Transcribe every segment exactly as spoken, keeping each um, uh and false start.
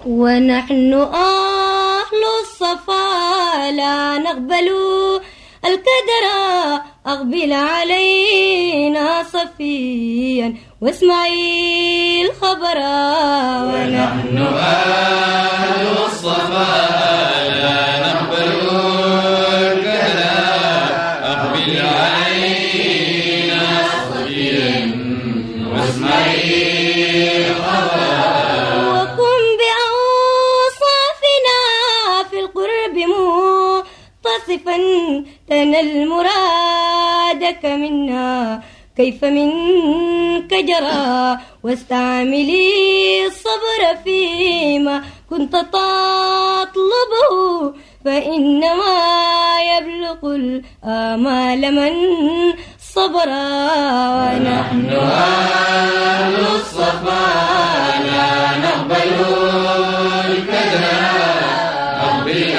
ونحن أهل الصفا لا نقبل الكدر، أقبل علينا صفيا واسمعي الخبر. ونحن أهل الصفا لا نقبل الكدر، أقبل علينا صفيا واسمعي الخبر. وكن بأوصافنا في القرب متصفا تنل مرادك منا كيف منك جرى، واستعملي الصبر فيما كنت تطلبه، فإنما يبلغ الآمال من صبر. ونحن أهل الصفا لا نقبل الكدر، أقبل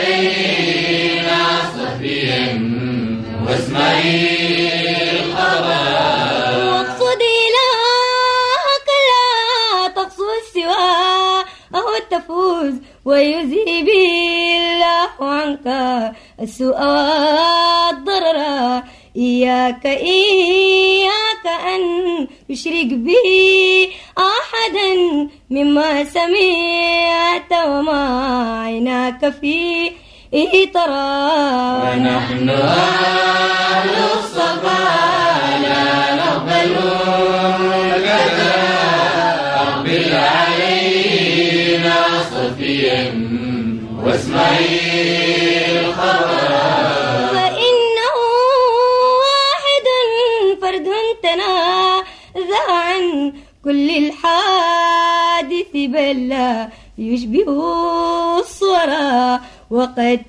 علينا صفيا واسمعي الخبر. واقصد إلهك لا تقصد سواه، أهو تفوز ويذهب الله عنك السوء والضرر. إياك إياك أن يشرك به أحدا مما سمعت وما عيناك فيه ترى. ونحن أهل الصفا لا نقبل الكدر، أقبل علينا صفيا واسمعي الخبر. فإنه واحد فرد تنازع عن كل الحادث، بل لا يشبه الصورة، وقد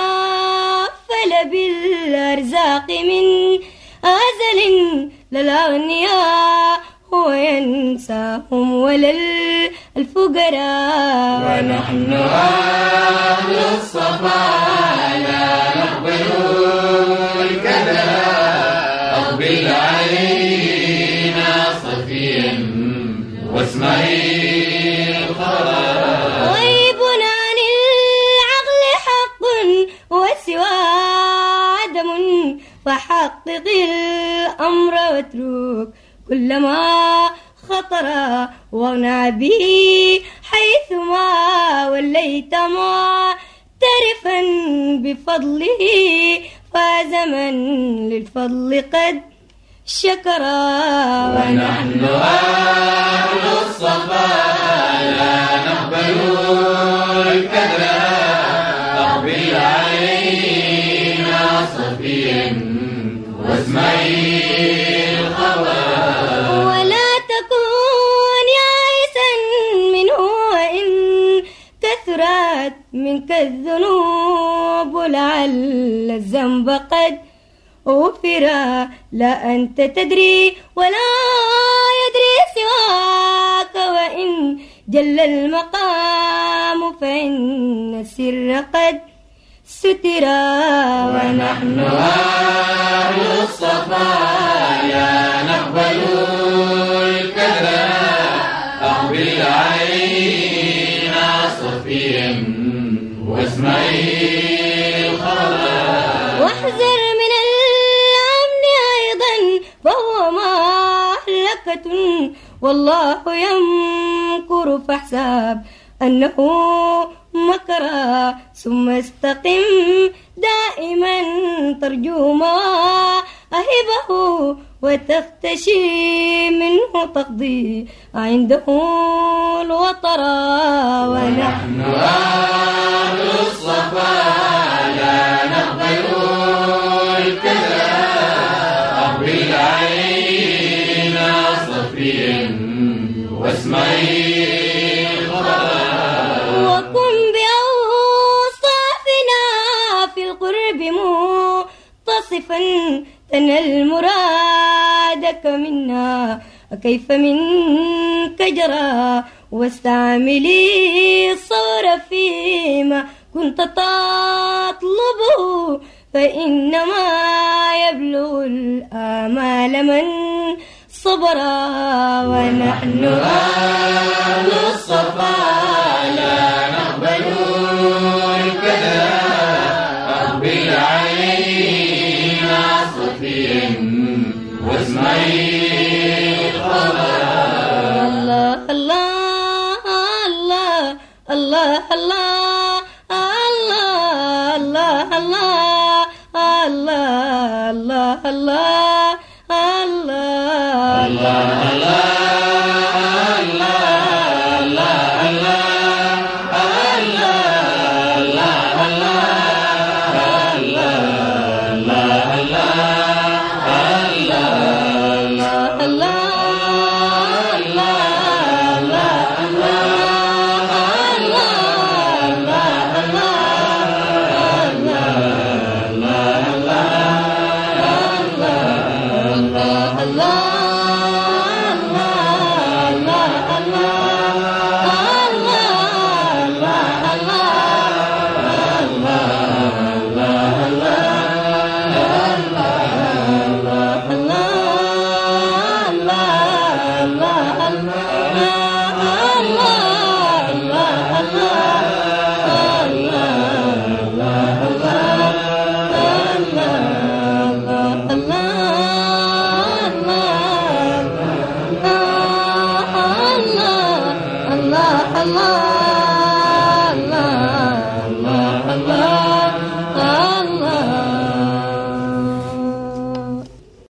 تكافل بالأرزاق من أزل للأغنياء، هو ينساهم ولا الفقراء. ونحن أهل الصفا لا نقبل الكدر، أقبل علينا صفيا واسمعي الخبر. غيب عن العقل حق وسوى عدم، فحقق الأمر واترك كل ما خطر، واغنى به حيثما وليت معترفا بفضله، فاز من للفضل قد شكرا. ونحن أهل الصفا لا نقبل الكدر، أقبل علينا صفيا واسمعي الخبر. ولا تكن يائسا منه وإن كثرت منك الذنوب، لعل الذنب قد غفر. لا أنت تدري ولا يدري سواك، وإن جل المقام فإن السر قد سترا. ونحن أهل الصفا لا نقبل الكدر، أقبل علينا صفيا واسمعي الخبر. واحذر من الأمن أيضا فهو مهلكة، والله يمكر فاحسب أنه مكر، ثم استقم دائما ترجو مواهبه، وتختشي منه تقضي عنده الوطرا. ونحن أهل الصفا لا نقبل الكدر، أقبل علينا صفيا واسمعي الخبر. وكن بأوصافنا في القرب متصفا تنل مرادك منا كيف منك جرى، واستعملي الصبر فيما كنت تطلبه، فإنما يبلغ الآمال من صبر. ونحن أهل الصفا لا عين خبر الله الله الله الله الله الله الله الله الله الله الله الله Allah